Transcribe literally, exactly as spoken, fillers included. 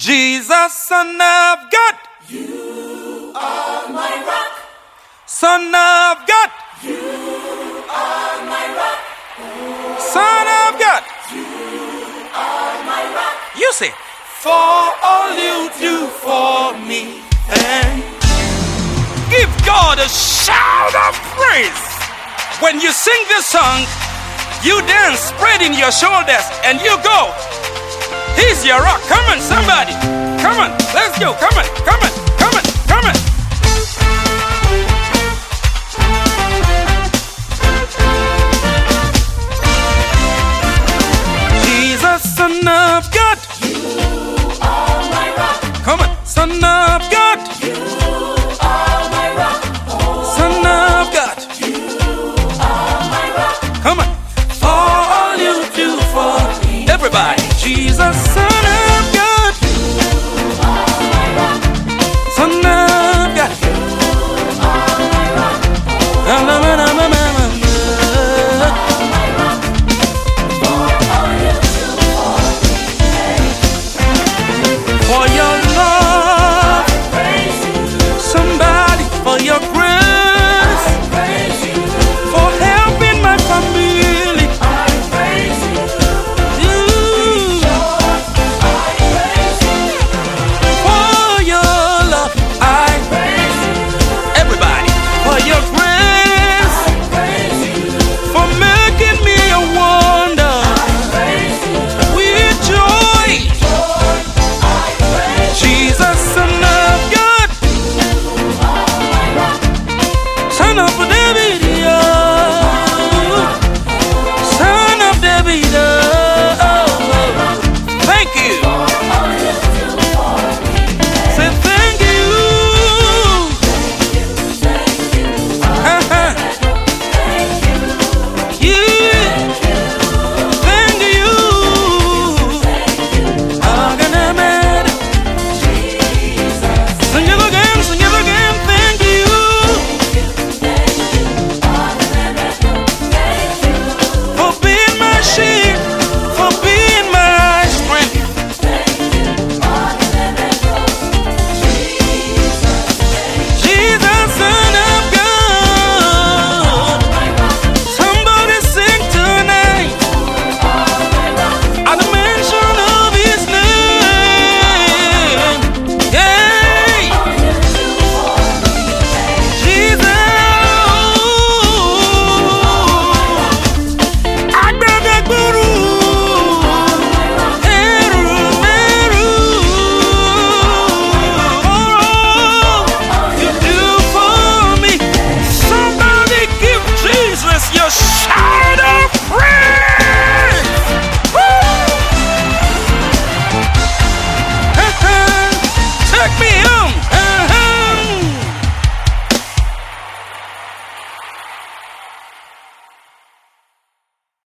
Jesus, Son of God, you are my rock. Son of God, You are my rock. Son of God. You are my rock. You say, for all you do for me. And give God a shout of praise. When you sing this song, you dance spreading your shoulders and you go, he's your rock. Come on, somebody.